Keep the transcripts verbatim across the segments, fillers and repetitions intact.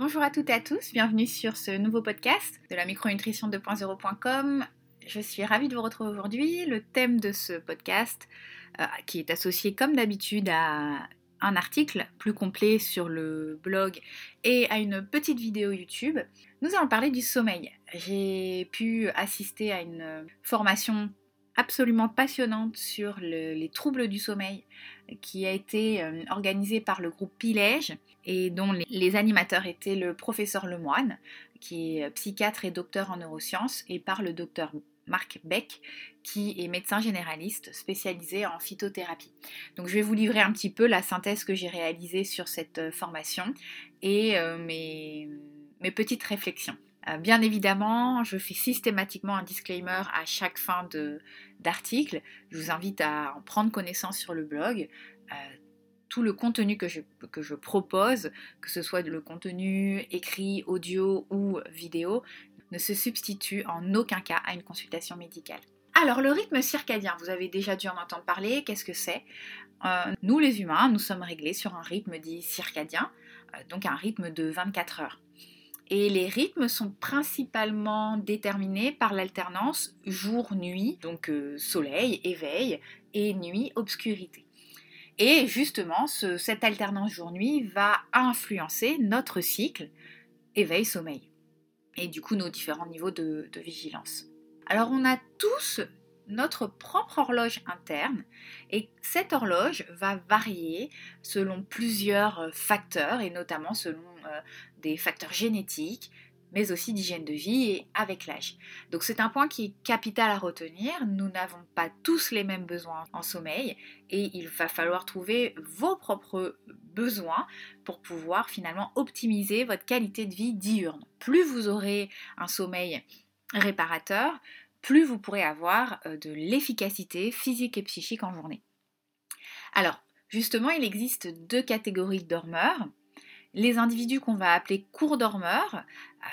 Bonjour à toutes et à tous, bienvenue sur ce nouveau podcast de la micronutrition deux point zéro point com. Je suis ravie de vous retrouver aujourd'hui. Le thème de ce podcast, euh, qui est associé comme d'habitude à un article plus complet sur le blog et à une petite vidéo YouTube, nous allons parler du sommeil. J'ai pu assister à une formation absolument passionnante sur le, les troubles du sommeil qui a été euh, organisée par le groupe Pilège et dont les, les animateurs étaient le professeur Lemoine, qui est psychiatre et docteur en neurosciences, et par le docteur Marc Beck, qui est médecin généraliste spécialisé en phytothérapie. Donc je vais vous livrer un petit peu la synthèse que j'ai réalisée sur cette formation et euh, mes, mes petites réflexions. Euh, bien évidemment, je fais systématiquement un disclaimer à chaque fin de, d'article. Je vous invite à en prendre connaissance sur le blog. Euh, tout le contenu que je, que je propose, que ce soit le contenu écrit, audio ou vidéo, ne se substitue en aucun cas à une consultation médicale. Alors, le rythme circadien, vous avez déjà dû en entendre parler, qu'est-ce que c'est ? euh, Nous les humains, nous sommes réglés sur un rythme dit circadien, euh, donc un rythme de vingt-quatre heures. Et les rythmes sont principalement déterminés par l'alternance jour-nuit, donc euh, soleil, éveil, et nuit-obscurité. Et justement, ce, cette alternance jour-nuit va influencer notre cycle éveil-sommeil, et du coup nos différents niveaux de, de vigilance. Alors on a tous notre propre horloge interne, et cette horloge va varier selon plusieurs facteurs, et notamment selon euh, des facteurs génétiques, mais aussi d'hygiène de vie et avec l'âge. Donc c'est un point qui est capital à retenir. Nous n'avons pas tous les mêmes besoins en sommeil et il va falloir trouver vos propres besoins pour pouvoir finalement optimiser votre qualité de vie diurne. Plus vous aurez un sommeil réparateur, plus vous pourrez avoir de l'efficacité physique et psychique en journée. Alors, justement, il existe deux catégories de dormeurs. Les individus qu'on va appeler courts dormeurs, euh,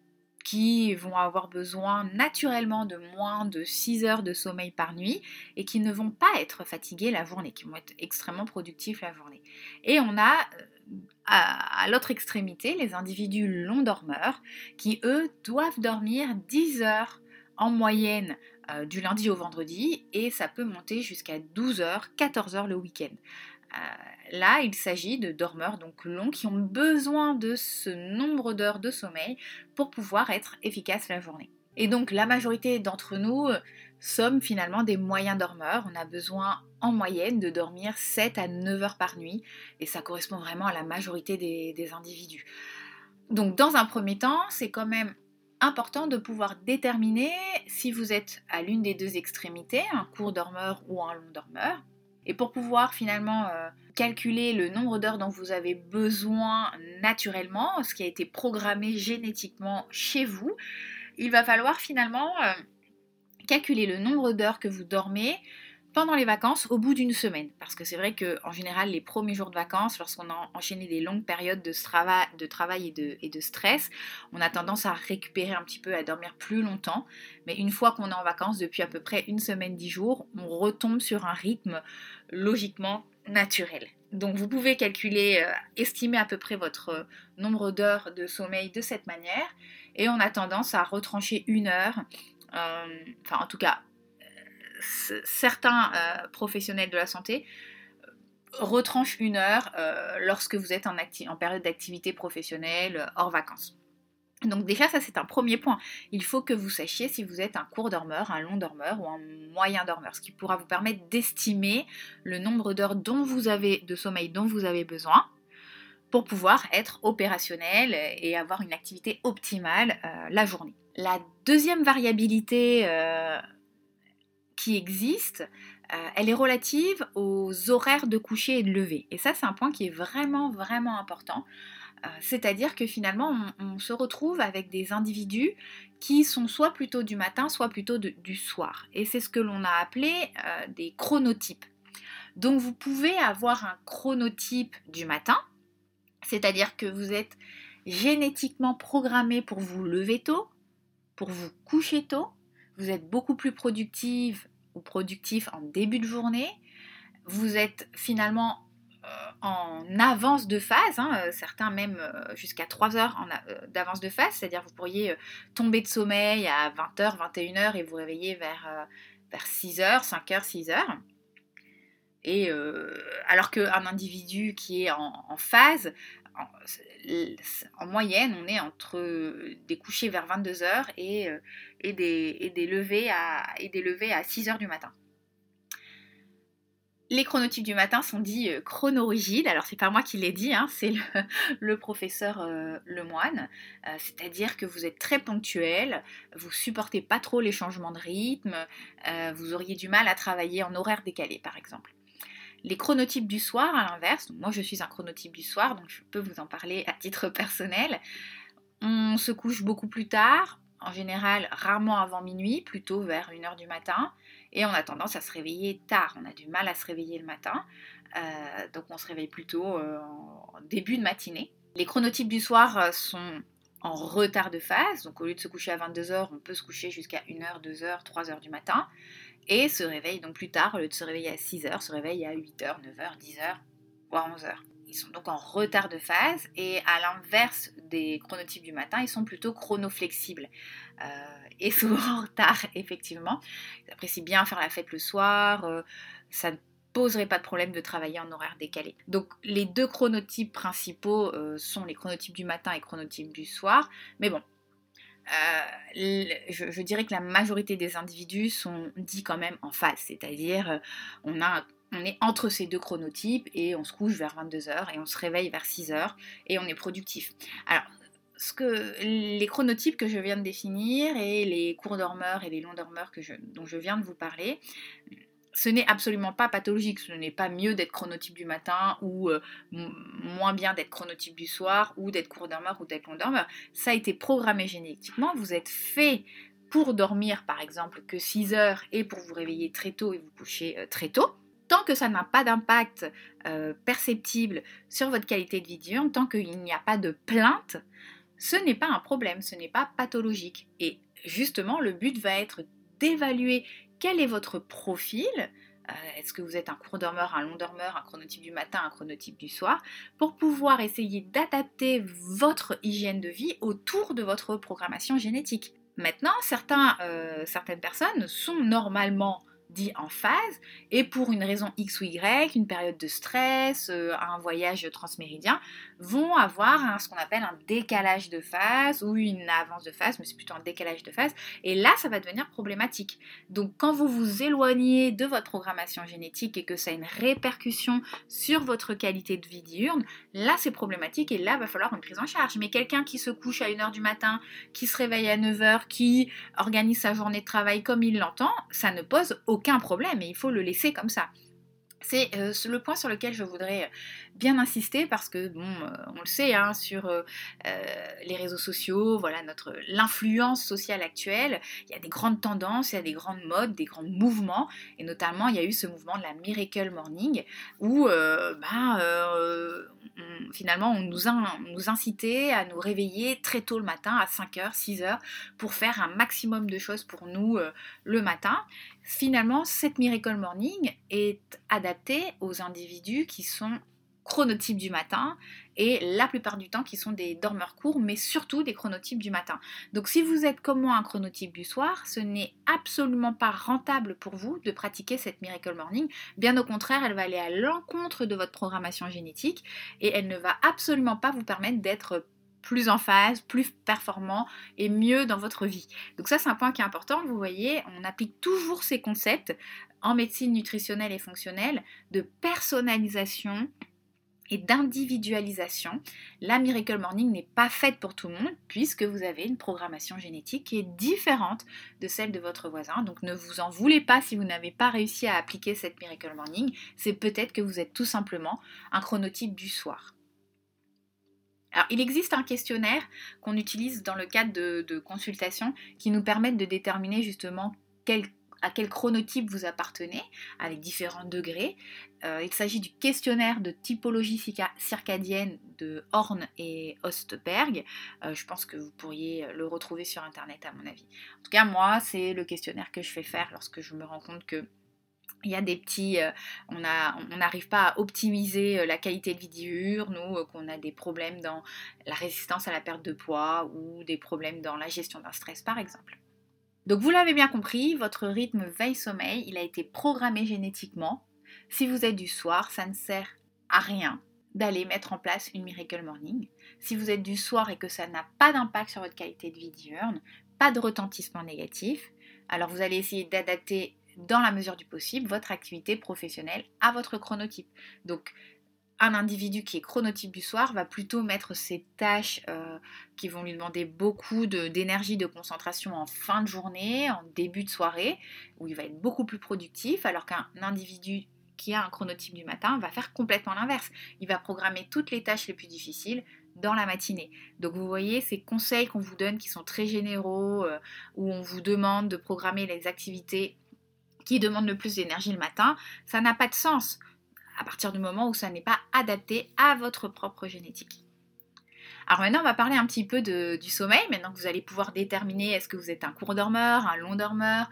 qui vont avoir besoin naturellement de moins de six heures de sommeil par nuit et qui ne vont pas être fatigués la journée, qui vont être extrêmement productifs la journée. Et on a à, à l'autre extrémité les individus longs dormeurs qui, eux, doivent dormir dix heures en moyenne euh, du lundi au vendredi et ça peut monter jusqu'à douze heures, quatorze heures le week-end. Euh, là, il s'agit de dormeurs donc longs qui ont besoin de ce nombre d'heures de sommeil pour pouvoir être efficaces la journée. Et donc la majorité d'entre nous euh, sommes finalement des moyens dormeurs. On a besoin en moyenne de dormir sept à neuf heures par nuit et ça correspond vraiment à la majorité des, des individus. Donc dans un premier temps, c'est quand même important de pouvoir déterminer si vous êtes à l'une des deux extrémités, un court dormeur ou un long dormeur. Et pour pouvoir finalement euh, calculer le nombre d'heures dont vous avez besoin naturellement, ce qui a été programmé génétiquement chez vous, il va falloir finalement euh, calculer le nombre d'heures que vous dormez pendant les vacances au bout d'une semaine. Parce que c'est vrai qu'en général, les premiers jours de vacances, lorsqu'on a enchaîné des longues périodes de, strava, de travail et de, et de stress, on a tendance à récupérer un petit peu, à dormir plus longtemps. Mais une fois qu'on est en vacances depuis à peu près une semaine, dix jours, on retombe sur un rythme logiquement naturel. Donc vous pouvez calculer, euh, estimer à peu près votre euh, nombre d'heures de sommeil de cette manière. Et on a tendance à retrancher une heure, euh, enfin en tout cas, certains euh, professionnels de la santé euh, retranchent une heure euh, lorsque vous êtes en, acti- en période d'activité professionnelle euh, hors vacances. Donc déjà ça c'est un premier point. Il faut que vous sachiez si vous êtes un court dormeur, un long dormeur ou un moyen dormeur, ce qui pourra vous permettre d'estimer le nombre d'heures dont vous avez de sommeil dont vous avez besoin pour pouvoir être opérationnel et avoir une activité optimale euh, la journée. La deuxième variabilité euh, qui existe, euh, elle est relative aux horaires de coucher et de lever. Et ça, c'est un point qui est vraiment, vraiment important. Euh, c'est-à-dire que finalement, on, on se retrouve avec des individus qui sont soit plutôt du matin, soit plutôt de, du soir. Et c'est ce que l'on a appelé euh, des chronotypes. Donc, vous pouvez avoir un chronotype du matin, c'est-à-dire que vous êtes génétiquement programmé pour vous lever tôt, pour vous coucher tôt. Vous êtes beaucoup plus productive ou productif en début de journée. Vous êtes finalement en avance de phase, hein, certains même euh, jusqu'à trois heures en a, euh, d'avance de phase, c'est-à-dire vous pourriez euh, tomber de sommeil à vingt heures, vingt et une heures et vous réveiller vers, euh, vers six heures, cinq heures, six heures. Et euh, alors qu'un individu qui est en, en phase, en, en moyenne, on est entre des couchers vers vingt-deux heures et, euh, et, des, et, des levées à, et des levées à six heures du matin. Les chronotypes du matin sont dits euh, chronorigides, alors c'est pas moi qui l'ai dit, hein, c'est le, le professeur euh, Lemoine, euh, c'est-à-dire que vous êtes très ponctuel, vous supportez pas trop les changements de rythme, euh, vous auriez du mal à travailler en horaire décalé par exemple. Les chronotypes du soir, à l'inverse, moi je suis un chronotype du soir, donc je peux vous en parler à titre personnel. On se couche beaucoup plus tard, en général rarement avant minuit, plutôt vers une heure du matin, et on a tendance à se réveiller tard, on a du mal à se réveiller le matin, euh, donc on se réveille plutôt euh, en début de matinée. Les chronotypes du soir euh, sont en retard de phase, donc au lieu de se coucher à vingt-deux heures, on peut se coucher jusqu'à une heure, deux heures, trois heures du matin, et se réveille donc plus tard, au lieu de se réveiller à six heures, se réveille à huit heures, neuf heures, dix heures, voire onze heures. Ils sont donc en retard de phase, et à l'inverse des chronotypes du matin, ils sont plutôt chronoflexibles. Euh, et souvent en retard, effectivement. Ils apprécient bien faire la fête le soir, euh, ça ne poserait pas de problème de travailler en horaire décalé. Donc les deux chronotypes principaux euh, sont les chronotypes du matin et chronotypes du soir, mais bon, Euh, je, je dirais que la majorité des individus sont dits quand même en phase, c'est-à-dire euh, on, a, on est entre ces deux chronotypes et on se couche vers vingt-deux heures et on se réveille vers six heures et on est productif. Alors, ce que, les chronotypes que je viens de définir et les courts dormeurs et les longs dormeurs que je, dont je viens de vous parler, ce n'est absolument pas pathologique, ce n'est pas mieux d'être chronotype du matin ou euh, m- moins bien d'être chronotype du soir ou d'être court dormeur ou d'être long dormeur. Ça a été programmé génétiquement, vous êtes fait pour dormir par exemple que six heures et pour vous réveiller très tôt et vous coucher euh, très tôt. Tant que ça n'a pas d'impact euh, perceptible sur votre qualité de vie diurne, tant qu'il n'y a pas de plainte, ce n'est pas un problème, ce n'est pas pathologique. Et justement, le but va être d'évaluer quel est votre profil. Euh, est-ce que vous êtes un court dormeur, un long dormeur, un chronotype du matin, un chronotype du soir, pour pouvoir essayer d'adapter votre hygiène de vie autour de votre programmation génétique. Maintenant, certains, euh, certaines personnes sont normalement dit en phase, et pour une raison X ou Y, une période de stress, euh, un voyage transméridien, vont avoir un, ce qu'on appelle un décalage de phase ou une avance de phase, mais c'est plutôt un décalage de phase, et là ça va devenir problématique. Donc quand vous vous éloignez de votre programmation génétique et que ça a une répercussion sur votre qualité de vie diurne, là c'est problématique et là il va falloir une prise en charge. Mais quelqu'un qui se couche à une heure du matin, qui se réveille à neuf heures, qui organise sa journée de travail comme il l'entend, ça ne pose aucun problème et il faut le laisser comme ça. C'est euh, le point sur lequel je voudrais bien insister parce que, bon, euh, on le sait, hein, sur euh, les réseaux sociaux, voilà, notre, l'influence sociale actuelle, il y a des grandes tendances, il y a des grandes modes, des grands mouvements, et notamment il y a eu ce mouvement de la Miracle Morning où euh, bah, euh, on, finalement on nous, in, on nous incitait à nous réveiller très tôt le matin, à cinq heures, six heures, pour faire un maximum de choses pour nous euh, le matin. Finalement, cette Miracle Morning est adaptée aux individus qui sont chronotypes du matin et la plupart du temps qui sont des dormeurs courts, mais surtout des chronotypes du matin. Donc si vous êtes comme moi un chronotype du soir, ce n'est absolument pas rentable pour vous de pratiquer cette Miracle Morning. Bien au contraire, elle va aller à l'encontre de votre programmation génétique et elle ne va absolument pas vous permettre d'être plus en phase, plus performant et mieux dans votre vie. Donc ça, c'est un point qui est important. Vous voyez, on applique toujours ces concepts en médecine nutritionnelle et fonctionnelle de personnalisation et d'individualisation. La Miracle Morning n'est pas faite pour tout le monde puisque vous avez une programmation génétique qui est différente de celle de votre voisin. Donc ne vous en voulez pas si vous n'avez pas réussi à appliquer cette Miracle Morning. C'est peut-être que vous êtes tout simplement un chronotype du soir. Alors, il existe un questionnaire qu'on utilise dans le cadre de, de consultations qui nous permettent de déterminer justement quel, à quel chronotype vous appartenez, avec différents degrés. Euh, il s'agit du questionnaire de typologie circadienne de Horn et Ostberg. Euh, je pense que vous pourriez le retrouver sur Internet à mon avis. En tout cas, moi, c'est le questionnaire que je fais faire lorsque je me rends compte que Il y a des petits, euh, on n'arrive pas à optimiser euh, la qualité de vie diurne ou euh, qu'on a des problèmes dans la résistance à la perte de poids ou des problèmes dans la gestion d'un stress par exemple. Donc vous l'avez bien compris, votre rythme veille-sommeil, il a été programmé génétiquement. Si vous êtes du soir, ça ne sert à rien d'aller mettre en place une Miracle Morning. Si vous êtes du soir et que ça n'a pas d'impact sur votre qualité de vie diurne, pas de retentissement négatif, alors vous allez essayer d'adapter dans la mesure du possible votre activité professionnelle à votre chronotype. Donc un individu qui est chronotype du soir va plutôt mettre ses tâches euh, qui vont lui demander beaucoup de, d'énergie, de concentration en fin de journée, en début de soirée, où il va être beaucoup plus productif, alors qu'un individu qui a un chronotype du matin va faire complètement l'inverse. Il va programmer toutes les tâches les plus difficiles dans la matinée. Donc vous voyez, ces conseils qu'on vous donne qui sont très généraux, euh, où on vous demande de programmer les activités qui demandent le plus d'énergie le matin, ça n'a pas de sens à partir du moment où ça n'est pas adapté à votre propre génétique. Alors maintenant, on va parler un petit peu de, du sommeil, maintenant que vous allez pouvoir déterminer est-ce que vous êtes un court dormeur, un long dormeur,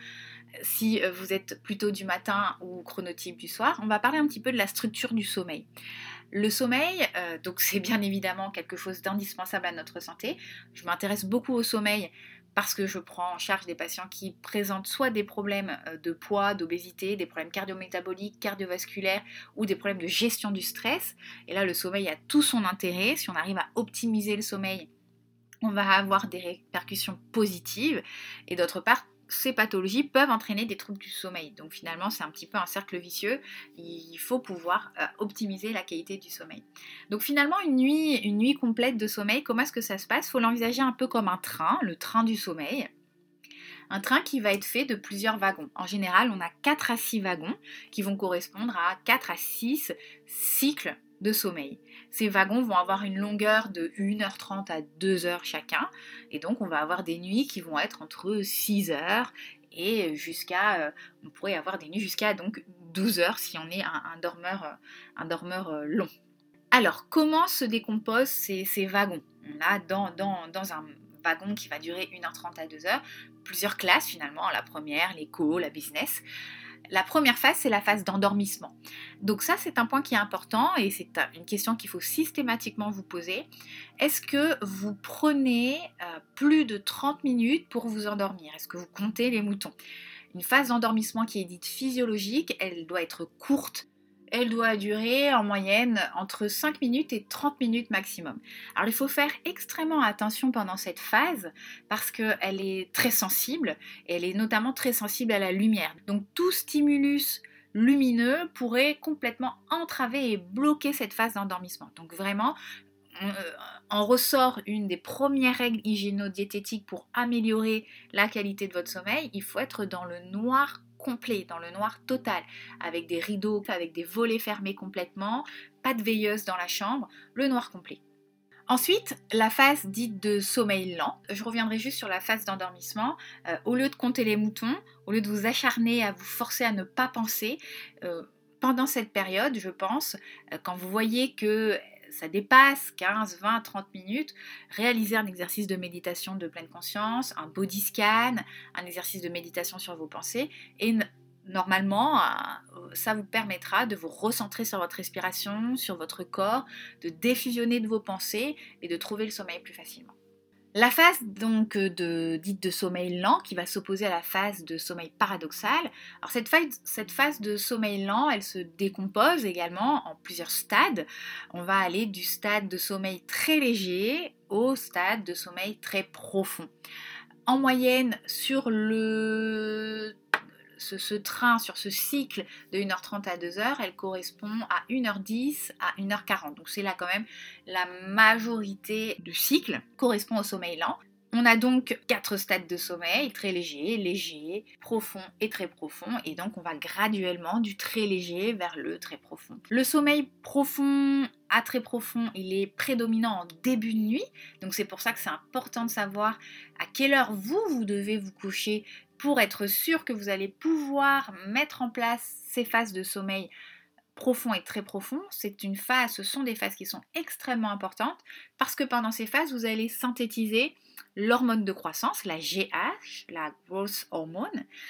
si vous êtes plutôt du matin ou chronotype du soir. On va parler un petit peu de la structure du sommeil. Le sommeil, euh, donc c'est bien évidemment quelque chose d'indispensable à notre santé. Je m'intéresse beaucoup au sommeil parce que je prends en charge des patients qui présentent soit des problèmes de poids, d'obésité, des problèmes cardio-métaboliques, cardiovasculaires ou des problèmes de gestion du stress. Et là, le sommeil a tout son intérêt. Si on arrive à optimiser le sommeil, on va avoir des répercussions positives. Et d'autre part, ces pathologies peuvent entraîner des troubles du sommeil. Donc finalement, c'est un petit peu un cercle vicieux. Il faut pouvoir euh, optimiser la qualité du sommeil. Donc finalement, une nuit, une nuit complète de sommeil, comment est-ce que ça se passe ? Il faut l'envisager un peu comme un train, le train du sommeil. Un train qui va être fait de plusieurs wagons. En général, on a quatre à six wagons qui vont correspondre à quatre à six cycles de sommeil. Ces wagons vont avoir une longueur de une heure trente à deux heures chacun, et donc on va avoir des nuits qui vont être entre six heures et jusqu'à, euh, on pourrait avoir des nuits jusqu'à donc douze heures si on est un, un dormeur, un dormeur euh, long. Alors, comment se décomposent ces, ces wagons ? On a dans, dans, dans un wagon qui va durer une heure trente à deux heures, plusieurs classes finalement, la première, l'éco, la business. La première phase, c'est la phase d'endormissement. Donc ça, c'est un point qui est important et c'est une question qu'il faut systématiquement vous poser. Est-ce que vous prenez euh, plus de trente minutes pour vous endormir ? Est-ce que vous comptez les moutons ? Une phase d'endormissement qui est dite physiologique, elle doit être courte. Elle doit durer en moyenne entre cinq minutes et trente minutes maximum. Alors il faut faire extrêmement attention pendant cette phase parce qu'elle est très sensible et elle est notamment très sensible à la lumière. Donc tout stimulus lumineux pourrait complètement entraver et bloquer cette phase d'endormissement. Donc vraiment, on, en ressort une des premières règles hygiéno-diététiques pour améliorer la qualité de votre sommeil, il faut être dans le noir complet, dans le noir total, avec des rideaux, avec des volets fermés complètement, pas de veilleuse dans la chambre, le noir complet. Ensuite, la phase dite de sommeil lent. Je reviendrai juste sur la phase d'endormissement. Euh, au lieu de compter les moutons, au lieu de vous acharner à vous forcer à ne pas penser, euh, pendant cette période, je pense, euh, quand vous voyez que ça dépasse quinze, vingt, trente minutes, réalisez un exercice de méditation de pleine conscience, un body scan, un exercice de méditation sur vos pensées et normalement, ça vous permettra de vous recentrer sur votre respiration, sur votre corps, de défusionner de vos pensées et de trouver le sommeil plus facilement. La phase donc de, dite de sommeil lent qui va s'opposer à la phase de sommeil paradoxal. Alors cette phase, cette phase de sommeil lent, elle se décompose également en plusieurs stades. On va aller du stade de sommeil très léger au stade de sommeil très profond. En moyenne, sur le Ce, ce train, sur ce cycle de une heure trente à deux heures, elle correspond à une heure dix à une heure quarante. Donc c'est là quand même la majorité du cycle correspond au sommeil lent. On a donc quatre stades de sommeil, très léger, léger, profond et très profond. Et donc on va graduellement du très léger vers le très profond. Le sommeil profond à très profond, il est prédominant en début de nuit. Donc c'est pour ça que c'est important de savoir à quelle heure vous, vous devez vous coucher pour être sûr que vous allez pouvoir mettre en place ces phases de sommeil profond et très profond. C'est une phase, ce sont des phases qui sont extrêmement importantes parce que pendant ces phases, vous allez synthétiser l'hormone de croissance, la G H, la growth hormone,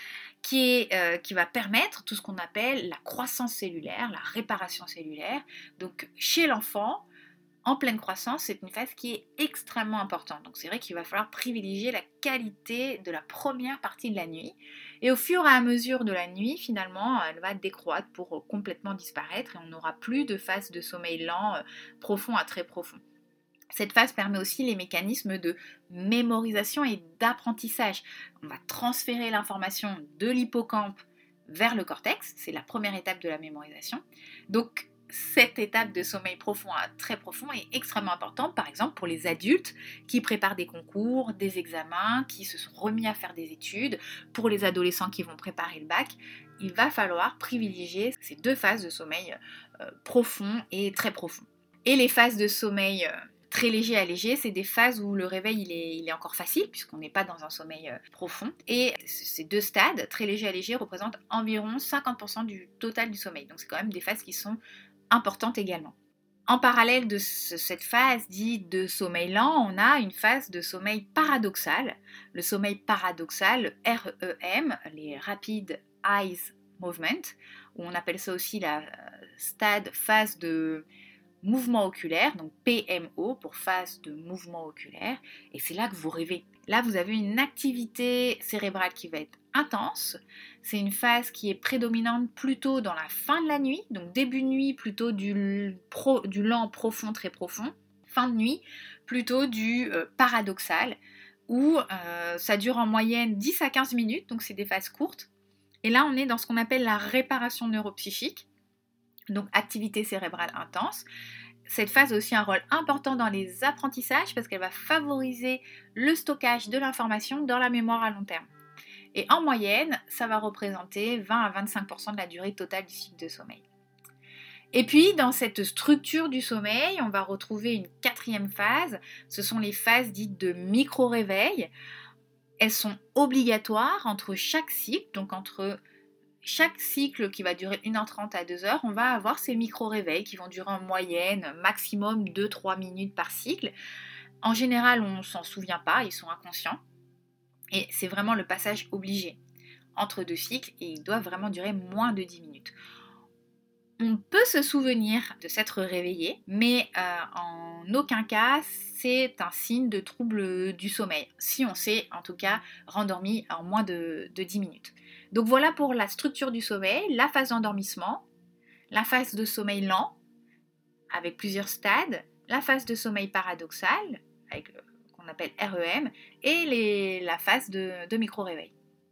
qui, est, euh, qui va permettre tout ce qu'on appelle la croissance cellulaire, la réparation cellulaire. Donc chez l'enfant, en pleine croissance, c'est une phase qui est extrêmement importante. Donc c'est vrai qu'il va falloir privilégier la qualité de la première partie de la nuit. Et au fur et à mesure de la nuit, finalement, elle va décroître pour complètement disparaître et on n'aura plus de phase de sommeil lent, euh, profond à très profond. Cette phase permet aussi les mécanismes de mémorisation et d'apprentissage. On va transférer l'information de l'hippocampe vers le cortex, c'est la première étape de la mémorisation. Donc cette étape de sommeil profond à très profond est extrêmement importante, par exemple pour les adultes qui préparent des concours, des examens, qui se sont remis à faire des études, pour les adolescents qui vont préparer le bac. Il va falloir privilégier ces deux phases de sommeil euh, profond et très profond. Et les phases de sommeil euh, très léger à léger, c'est des phases où le réveil il est, il est encore facile puisqu'on n'est pas dans un sommeil euh, profond. Et ces deux stades, très léger à léger, représentent environ cinquante pour cent du total du sommeil. Donc c'est quand même des phases qui sont importante également. En parallèle de ce, cette phase dite de sommeil lent, on a une phase de sommeil paradoxal. Le sommeil paradoxal, R E M, les Rapid Eye Movement, ou on appelle ça aussi la stade phase de mouvement oculaire, donc P M O pour phase de mouvement oculaire, et c'est là que vous rêvez. Là, vous avez une activité cérébrale qui va être intense. C'est une phase qui est prédominante plutôt dans la fin de la nuit, donc début de nuit plutôt du, pro, du lent profond, très profond, fin de nuit plutôt du euh, paradoxal, où euh, ça dure en moyenne dix à quinze minutes, donc c'est des phases courtes. Et là, on est dans ce qu'on appelle la réparation neuropsychique, donc activité cérébrale intense. Cette phase a aussi un rôle important dans les apprentissages parce qu'elle va favoriser le stockage de l'information dans la mémoire à long terme. Et en moyenne, ça va représenter vingt à vingt-cinq pour cent de la durée totale du cycle de sommeil. Et puis, dans cette structure du sommeil, on va retrouver une quatrième phase. Ce sont les phases dites de micro-réveil. Elles sont obligatoires entre chaque cycle, donc entre chaque cycle qui va durer une heure trente à deux heures, on va avoir ces micro-réveils qui vont durer en moyenne maximum deux à trois minutes par cycle. En général, on ne s'en souvient pas, ils sont inconscients. Et c'est vraiment le passage obligé entre deux cycles et il doit vraiment durer moins de dix minutes. On peut se souvenir de s'être réveillé, mais euh, en aucun cas c'est un signe de trouble du sommeil, si on s'est en tout cas rendormi en moins de, de dix minutes. Donc voilà pour la structure du sommeil, la phase d'endormissement, la phase de sommeil lent, avec plusieurs stades, la phase de sommeil paradoxal, avec le, qu'on appelle R E M, et les, la phase de, de micro-réveil.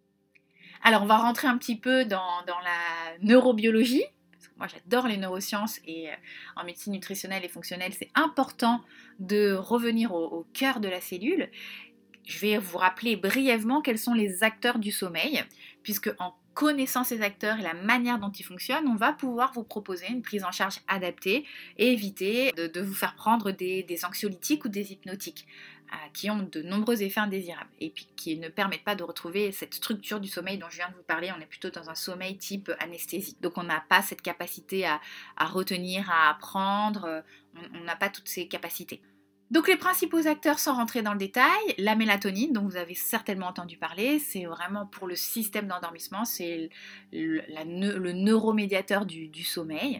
Alors on va rentrer un petit peu dans, dans la neurobiologie. Moi, j'adore les neurosciences et euh, en médecine nutritionnelle et fonctionnelle, c'est important de revenir au, au cœur de la cellule. Je vais vous rappeler brièvement quels sont les acteurs du sommeil, puisque en connaissant ces acteurs et la manière dont ils fonctionnent, on va pouvoir vous proposer une prise en charge adaptée et éviter de, de vous faire prendre des, des anxiolytiques ou des hypnotiques euh, qui ont de nombreux effets indésirables et puis qui ne permettent pas de retrouver cette structure du sommeil dont je viens de vous parler. On est plutôt dans un sommeil type anesthésie. Donc on n'a pas cette capacité à, à retenir, à apprendre, on n'a pas toutes ces capacités. Donc les principaux acteurs sans rentrer dans le détail, la mélatonine dont vous avez certainement entendu parler, c'est vraiment pour le système d'endormissement, c'est le, la, le neuromédiateur du, du sommeil.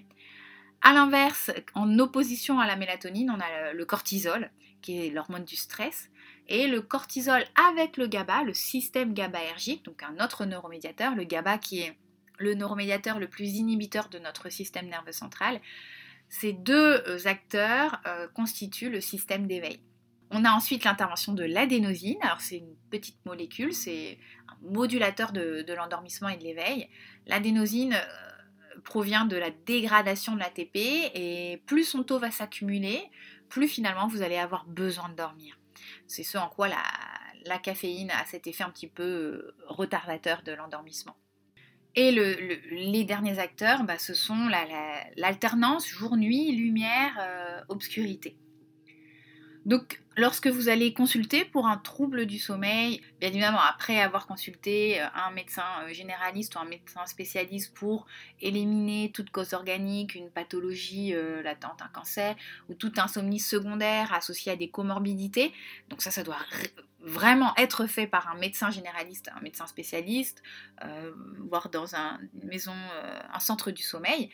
A l'inverse, en opposition à la mélatonine, on a le cortisol qui est l'hormone du stress et le cortisol avec le GABA, le système GABAergique, donc un autre neuromédiateur, le GABA qui est le neuromédiateur le plus inhibiteur de notre système nerveux central. Ces deux acteurs euh, constituent le système d'éveil. On a ensuite l'intervention de l'adénosine. Alors c'est une petite molécule, c'est un modulateur de, de l'endormissement et de l'éveil. L'adénosine euh, provient de la dégradation de l'A T P et plus son taux va s'accumuler, plus finalement vous allez avoir besoin de dormir. C'est ce en quoi la, la caféine a cet effet un petit peu retardateur de l'endormissement. Et le, le, les derniers acteurs, bah, ce sont la, la, l'alternance jour-nuit, lumière, euh, obscurité. Donc, lorsque vous allez consulter pour un trouble du sommeil, bien évidemment, après avoir consulté un médecin généraliste ou un médecin spécialiste pour éliminer toute cause organique, une pathologie euh, latente, un cancer, ou toute insomnie secondaire associée à des comorbidités, donc ça, ça doit vraiment être fait par un médecin généraliste, un médecin spécialiste, euh, voire dans un, une maison, euh, un centre du sommeil.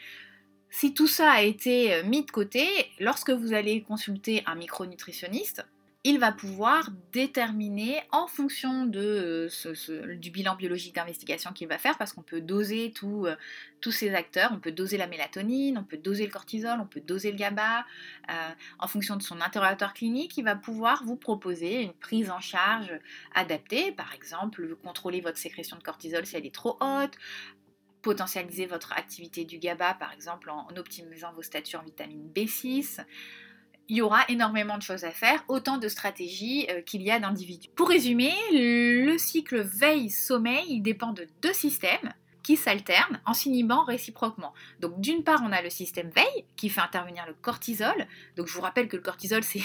Si tout ça a été mis de côté, lorsque vous allez consulter un micronutritionniste, il va pouvoir déterminer en fonction de, ce, ce, du bilan biologique d'investigation qu'il va faire, parce qu'on peut doser tout, euh, tous ces acteurs, on peut doser la mélatonine, on peut doser le cortisol, on peut doser le GABA, euh, en fonction de son interrogatoire clinique, il va pouvoir vous proposer une prise en charge adaptée, par exemple, contrôler votre sécrétion de cortisol si elle est trop haute, potentialiser votre activité du GABA, par exemple en optimisant vos statuts en vitamine B six. Il y aura énormément de choses à faire, autant de stratégies euh, qu'il y a d'individus. Pour résumer, le cycle veille-sommeil dépend de deux systèmes qui s'alternent en s'inhibant réciproquement. Donc d'une part, on a le système veille qui fait intervenir le cortisol. Donc je vous rappelle que le cortisol, c'est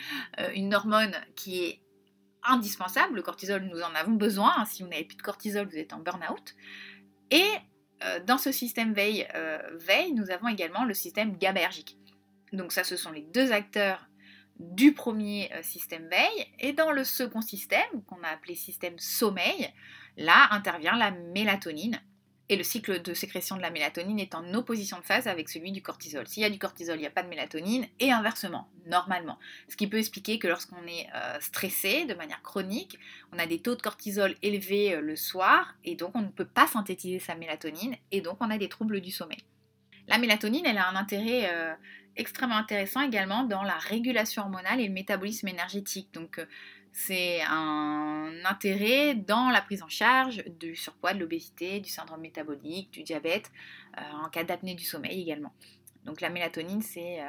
une hormone qui est indispensable. Le cortisol, nous en avons besoin. Si vous n'avez plus de cortisol, vous êtes en burn-out. Et dans ce système veille, euh, veille, nous avons également le système GABAergique. Donc ça, ce sont les deux acteurs du premier euh, système veille. Et dans le second système, qu'on a appelé système sommeil, là intervient la mélatonine. Et le cycle de sécrétion de la mélatonine est en opposition de phase avec celui du cortisol. S'il y a du cortisol, il n'y a pas de mélatonine, et inversement, normalement. Ce qui peut expliquer que lorsqu'on est euh, stressé de manière chronique, on a des taux de cortisol élevés euh, le soir, et donc on ne peut pas synthétiser sa mélatonine, et donc on a des troubles du sommeil. La mélatonine, elle a un intérêt euh, extrêmement intéressant également dans la régulation hormonale et le métabolisme énergétique. Donc, euh, c'est un intérêt dans la prise en charge du surpoids, de l'obésité, du syndrome métabolique, du diabète, euh, en cas d'apnée du sommeil également. Donc la mélatonine, c'est euh,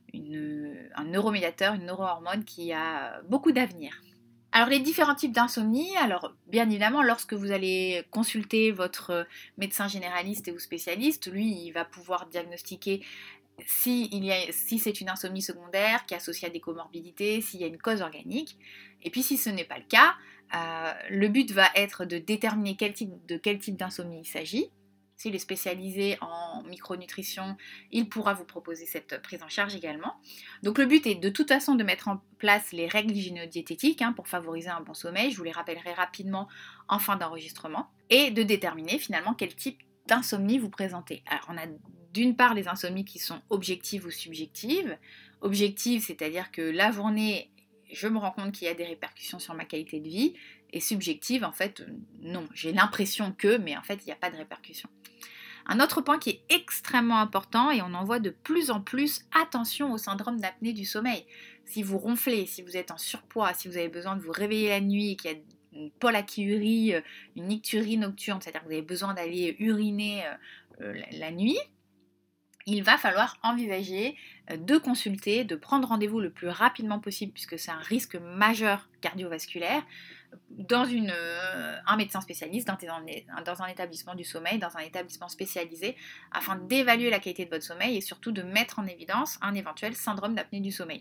une, un neuromédiateur, une neurohormone qui a beaucoup d'avenir. Alors les différents types d'insomnie, alors bien évidemment lorsque vous allez consulter votre médecin généraliste ou spécialiste, lui il va pouvoir diagnostiquer si, il y a, si c'est une insomnie secondaire qui est associée à des comorbidités, s'il y a une cause organique. Et puis si ce n'est pas le cas, euh, le but va être de déterminer quel type, de quel type d'insomnie il s'agit. S'il est spécialisé en micronutrition, il pourra vous proposer cette prise en charge également. Donc le but est de toute façon de mettre en place les règles hygiéno-diététiques hein, pour favoriser un bon sommeil, je vous les rappellerai rapidement en fin d'enregistrement, et de déterminer finalement quel type d'insomnie vous présentez. Alors on a d'une part les insomnies qui sont objectives ou subjectives. Objectives, c'est-à-dire que la journée, je me rends compte qu'il y a des répercussions sur ma qualité de vie, et subjective, en fait, non, j'ai l'impression que, mais en fait, il n'y a pas de répercussions. Un autre point qui est extrêmement important, et on en voit de plus en plus, attention au syndrome d'apnée du sommeil. Si vous ronflez, si vous êtes en surpoids, si vous avez besoin de vous réveiller la nuit, qu'il y a une pollakiurie, une nicturie nocturne, c'est-à-dire que vous avez besoin d'aller uriner euh, la, la nuit, il va falloir envisager de consulter, de prendre rendez-vous le plus rapidement possible, puisque c'est un risque majeur cardiovasculaire, dans une, euh, un médecin spécialiste, dans, dans un établissement du sommeil, dans un établissement spécialisé, afin d'évaluer la qualité de votre sommeil et surtout de mettre en évidence un éventuel syndrome d'apnée du sommeil.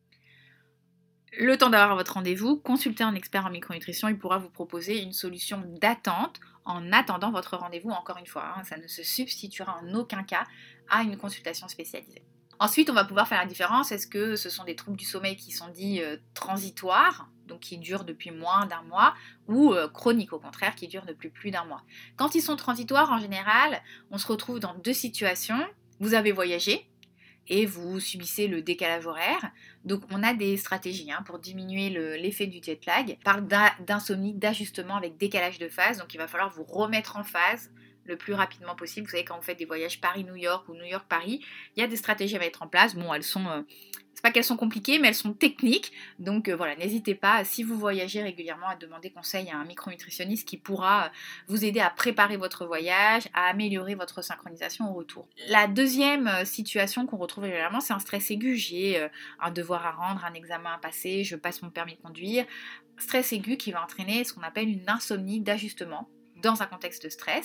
Le temps d'avoir votre rendez-vous, consultez un expert en micronutrition, il pourra vous proposer une solution d'attente en attendant votre rendez-vous, encore une fois, hein, ça ne se substituera en aucun cas à une consultation spécialisée. Ensuite, on va pouvoir faire la différence, est-ce que ce sont des troubles du sommeil qui sont dits euh, transitoires, donc qui durent depuis moins d'un mois, ou euh, chroniques au contraire, qui durent depuis plus d'un mois. Quand ils sont transitoires, en général, on se retrouve dans deux situations. Vous avez voyagé, et vous subissez le décalage horaire. Donc on a des stratégies hein, pour diminuer le, l'effet du jet lag. On parle d'insomnie, d'ajustement avec décalage de phase, donc il va falloir vous remettre en phase le plus rapidement possible. Vous savez, quand vous faites des voyages Paris-New York ou New York-Paris, il y a des stratégies à mettre en place. Bon, elles sont... Euh, c'est pas qu'elles sont compliquées, mais elles sont techniques. Donc euh, voilà, n'hésitez pas, si vous voyagez régulièrement, à demander conseil à un micronutritionniste qui pourra vous aider à préparer votre voyage, à améliorer votre synchronisation au retour. La deuxième situation qu'on retrouve régulièrement, c'est un stress aigu. J'ai euh, un devoir à rendre, un examen à passer, je passe mon permis de conduire. Stress aigu qui va entraîner ce qu'on appelle une insomnie d'ajustement dans un contexte de stress.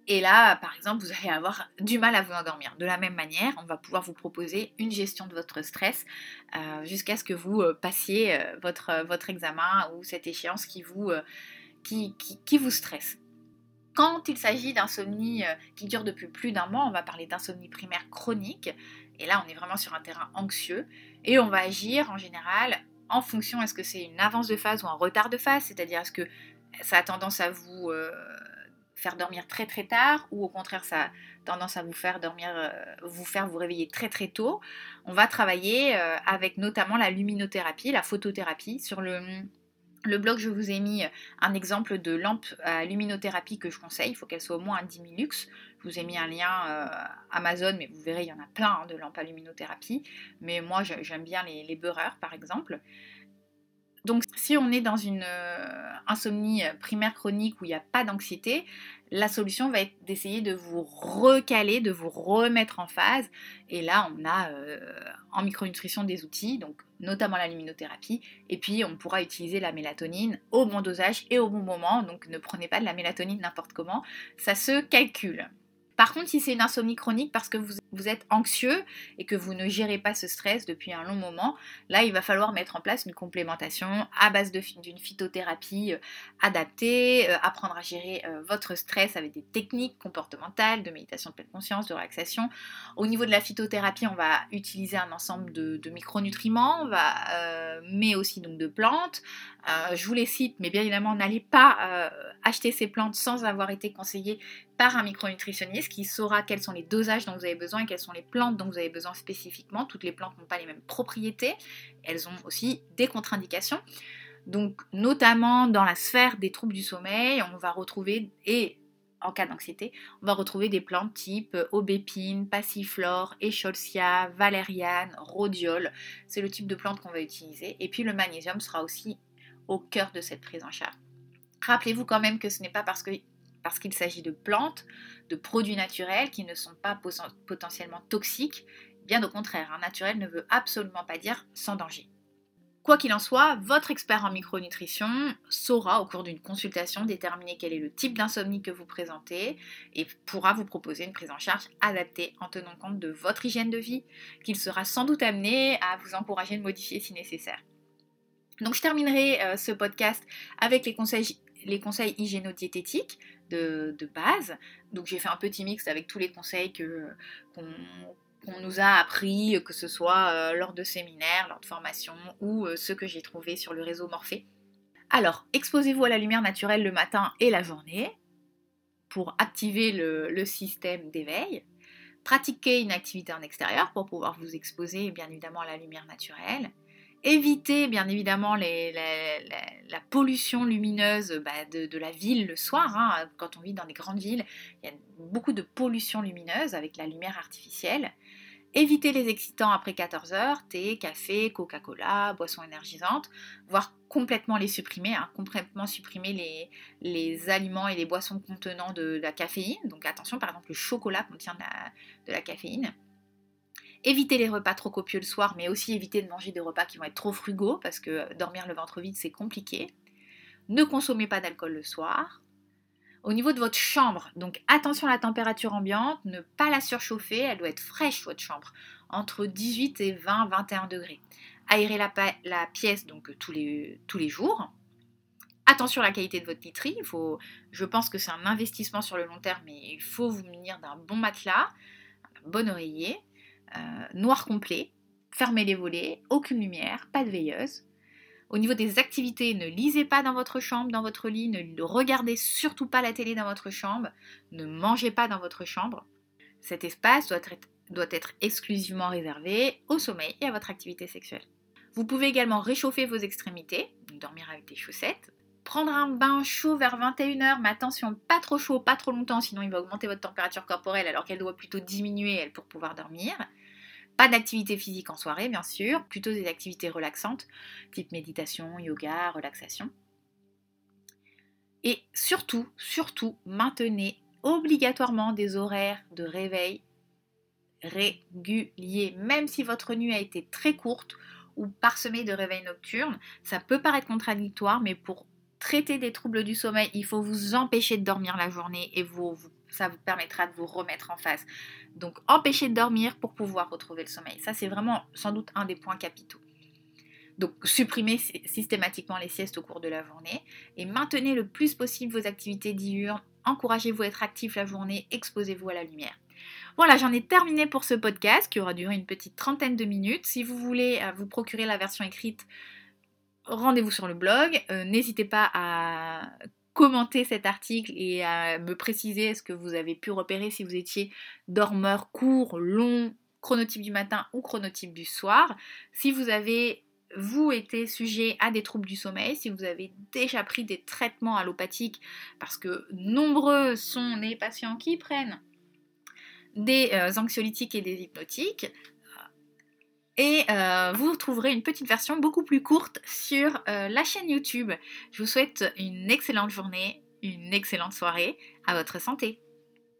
Et là, par exemple, vous allez avoir du mal à vous endormir. De la même manière, on va pouvoir vous proposer une gestion de votre stress euh, jusqu'à ce que vous euh, passiez euh, votre, euh, votre examen ou cette échéance qui vous, euh, qui, qui, qui vous stresse. Quand il s'agit d'insomnie euh, qui dure depuis plus d'un mois, on va parler d'insomnie primaire chronique. Et là, on est vraiment sur un terrain anxieux. Et on va agir en général en fonction, est-ce que c'est une avance de phase ou un retard de phase, c'est-à-dire est-ce que ça a tendance à vous euh, faire dormir très très tard, ou au contraire ça a tendance à vous faire dormir, euh, vous faire vous réveiller très très tôt. On va travailler euh, avec notamment la luminothérapie, la photothérapie. Sur le, le blog, je vous ai mis un exemple de lampe à luminothérapie que je conseille. Il faut qu'elle soit au moins à dix mille lux. Je vous ai mis un lien euh, Amazon, mais vous verrez, il y en a plein hein, de lampes à luminothérapie. Mais moi, j'aime bien les, les beurreurs, par exemple. Donc, si on est dans une euh, insomnie primaire chronique où il n'y a pas d'anxiété, la solution va être d'essayer de vous recaler, de vous remettre en phase. Et là, on a euh, en micronutrition des outils, donc notamment la luminothérapie. Et puis, on pourra utiliser la mélatonine au bon dosage et au bon moment. Donc, ne prenez pas de la mélatonine n'importe comment, ça se calcule. Par contre, si c'est une insomnie chronique parce que vous, vous êtes anxieux et que vous ne gérez pas ce stress depuis un long moment, là, il va falloir mettre en place une complémentation à base de, d'une phytothérapie euh, adaptée, euh, apprendre à gérer euh, votre stress avec des techniques comportementales, de méditation de pleine conscience, de relaxation. Au niveau de la phytothérapie, on va utiliser un ensemble de, de micronutriments, on va, euh, mais aussi donc de plantes. Euh, je vous les cite, mais bien évidemment, n'allez pas euh, acheter ces plantes sans avoir été conseillé par un micronutritionniste qui saura quels sont les dosages dont vous avez besoin et quelles sont les plantes dont vous avez besoin spécifiquement. Toutes les plantes n'ont pas les mêmes propriétés, elles ont aussi des contre-indications. Donc notamment dans la sphère des troubles du sommeil, on va retrouver, et en cas d'anxiété, on va retrouver des plantes type aubépine, passiflore, écholcia, valériane, rhodiole. C'est le type de plante qu'on va utiliser. Et puis le magnésium sera aussi au cœur de cette prise en charge. Rappelez-vous quand même que ce n'est pas parce que parce qu'il s'agit de plantes, de produits naturels qui ne sont pas potentiellement toxiques. Bien au contraire, un naturel ne veut absolument pas dire sans danger. Quoi qu'il en soit, votre expert en micronutrition saura au cours d'une consultation déterminer quel est le type d'insomnie que vous présentez et pourra vous proposer une prise en charge adaptée en tenant compte de votre hygiène de vie, qu'il sera sans doute amené à vous encourager de modifier si nécessaire. Donc je terminerai euh, ce podcast avec les conseils, les conseils hygiéno-diététiques de, de base. Donc j'ai fait un petit mix avec tous les conseils que, qu'on, qu'on nous a appris, que ce soit euh, lors de séminaires, lors de formations ou euh, ceux que j'ai trouvés sur le réseau Morphée. Alors, exposez-vous à la lumière naturelle le matin et la journée pour activer le, le système d'éveil. Pratiquez une activité en extérieur pour pouvoir vous exposer bien évidemment à la lumière naturelle. Évitez bien évidemment les, la, la, la pollution lumineuse bah, de, de la ville le soir. Hein. Quand on vit dans des grandes villes, il y a beaucoup de pollution lumineuse avec la lumière artificielle. Évitez les excitants après quatorze heures, thé, café, Coca-Cola, boissons énergisantes, voire complètement les supprimer, hein, complètement supprimer les, les aliments et les boissons contenant de, de la caféine. Donc attention, par exemple, le chocolat contient de la, de la caféine. Évitez les repas trop copieux le soir, mais aussi évitez de manger des repas qui vont être trop frugaux, parce que dormir le ventre vide, c'est compliqué. Ne consommez pas d'alcool le soir. Au niveau de votre chambre, donc attention à la température ambiante, ne pas la surchauffer, elle doit être fraîche votre chambre, entre dix-huit et vingt, vingt et un degrés. Aérez la, la pièce donc tous les, tous les jours. Attention à la qualité de votre literie, il faut, je pense que c'est un investissement sur le long terme, mais il faut vous munir d'un bon matelas, un bon oreiller, euh, noir complet, fermez les volets, aucune lumière, pas de veilleuse. Au niveau des activités, ne lisez pas dans votre chambre, dans votre lit, ne regardez surtout pas la télé dans votre chambre, ne mangez pas dans votre chambre. Cet espace doit être, doit être exclusivement réservé au sommeil et à votre activité sexuelle. Vous pouvez également réchauffer vos extrémités, dormir avec des chaussettes, prendre un bain chaud vers vingt et une heures, mais attention, pas trop chaud, pas trop longtemps, sinon il va augmenter votre température corporelle alors qu'elle doit plutôt diminuer elle, pour pouvoir dormir. Pas d'activité physique en soirée, bien sûr, plutôt des activités relaxantes, type méditation, yoga, relaxation. Et surtout, surtout, maintenez obligatoirement des horaires de réveil réguliers. Même si votre nuit a été très courte ou parsemée de réveils nocturnes, ça peut paraître contradictoire, mais pour traiter des troubles du sommeil, il faut vous empêcher de dormir la journée et vous, vous ça vous permettra de vous remettre en phase. Donc empêchez de dormir pour pouvoir retrouver le sommeil. Ça, c'est vraiment sans doute un des points capitaux. Donc supprimez systématiquement les siestes au cours de la journée et maintenez le plus possible vos activités diurnes. Encouragez-vous à être actif la journée, exposez-vous à la lumière. Voilà, j'en ai terminé pour ce podcast qui aura duré une petite trentaine de minutes. Si vous voulez euh, vous procurer la version écrite, rendez-vous sur le blog. Euh, n'hésitez pas à commenter cet article et à me préciser ce que vous avez pu repérer si vous étiez dormeur court, long, chronotype du matin ou chronotype du soir. Si vous avez, vous, été sujet à des troubles du sommeil, si vous avez déjà pris des traitements allopathiques, parce que nombreux sont les patients qui prennent des euh, anxiolytiques et des hypnotiques. Et euh, vous trouverez une petite version beaucoup plus courte sur euh, la chaîne YouTube. Je vous souhaite une excellente journée, une excellente soirée. À votre santé.